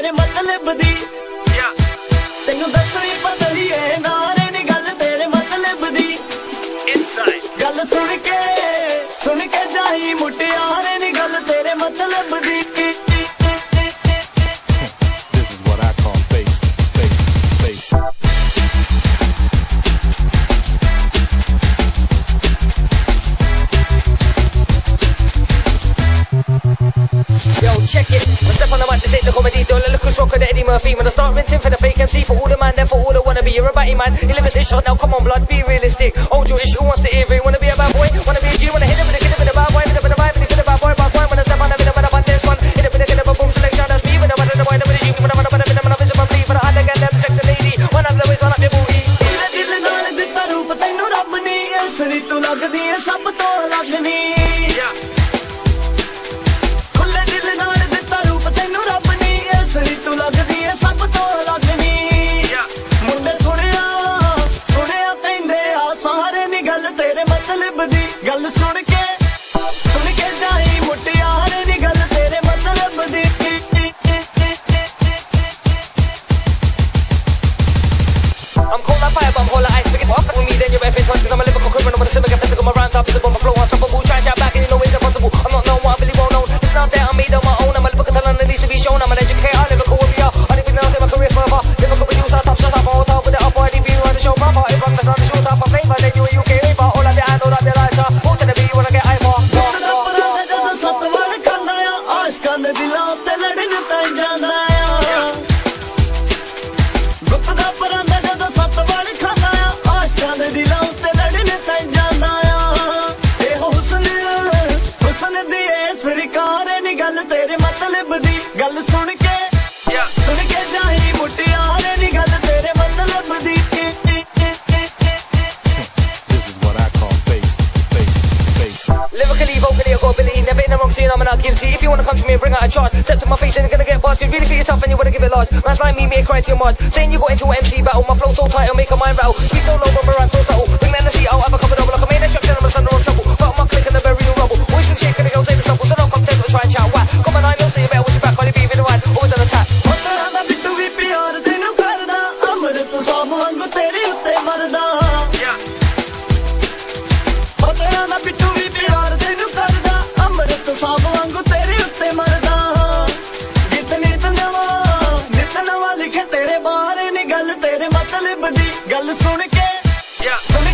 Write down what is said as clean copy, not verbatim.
तेरे मतलब दी तेनू दसनी पतली है नारे नी गल तेरे मतलब दी गल सुन के जाई मुटियारे नी गल तेरे मतलब दी This is what I call face. Yo, check it. I step on the mic, this ain't the comedy. Don't let Lucas Rock or the Eddie Murphy. When I start rinsing for the fake MC, for all the man, then for all the wannabe. You're a batty man, you live in this shot now. Come on, blood, be realistic. Old Jewish, who wants to hear it? Wanna be a bad boy? Wanna be a G? Wanna hit him with a kid with a bad boy? Hit him with a vibe, hit him with a bad boy, bad boy. When I step on the middle, when I want this one, hit him with a kid of a boom selection. That's me with a man in the boy, with a G, with a man, with a man, with a vision, with a hand again, them sexy lady. One of the ways, one of the booty. दिल नाल दिता रूप तैनू रब नी असली तू लगदी है सब तो लगनी खुले दिल नाल दिता रूप तैनू रब नी असली तू लगदी है सब तो लगनी मुंडे सुनिया कहंदे आ सारे नी गल तेरे मतलब दी गल सुन के जाई मुटियारे नी गल तेरे मतलब दी I'm cold like fire, but I'm cold like ice. Pick it up with me, then you're effing twice. Cause I'm a lyrical criminal with a similar physical. My rhymes are physical, my flow unstoppable. Try and shout back and you know it's impossible. I'm not known what I really won't know. It's not that I'm made on my own. I'm a lyrical talent that needs to be shown. I'm an educator, lyrical warrior. I didn't even know my career forever. Lyrical producer, top shot, I'm all top with the up already be on the show proper. If I'm the on the show top of flavor, then you a UK raver. All of the I know that they're lighter. Who to the beat, you wanna get hyper. आशकां दे दिलां ते लड़न ताईं जांदा आ गुप्त दा परांदा जदों सत्त वाल खांदा आ आशकां दे दिलां ते लड़न ताईं जांदा आ ए हुस्न दी ए सरकार नी गल तेरे मतलब दी गल सुन के जाई मुटियारे नी गल तेरे मतलब दी This is what I call face. Lyrically, vocally, I got ability. Never in the wrong scene, I'm not guilty. If you wanna come to me and bring out a charge, step to my face and you're gonna get busted. Really feel tough and you wanna give it large. Man's like me, cry to your mud. Saying you got into an MC battle. My flow so tight, I'll make a mind rattle. Speak so low, but my rhyme so subtle. Bring the energy out, have a cover double. Like a main instruction, I'm a son of trouble. But I'm not clicking the very new rubble. Always do shit, gonna go take the stumble. So don't come test or try and chat. Why? Come on, I know, so you better watch your back. I'll be with the ride, always on the chat. Bittu भी प्यार तेनू करदा अमृत साब वांगू तेरे उत्ते मरदा तेरा बिट्टू भी प्यार तेनू करदा अमृत साब वांगू तेरे उत्ते मरदा गीत नित नवा लिखे तेरे बारे नी गल तेरे मतलब दी गल सुन के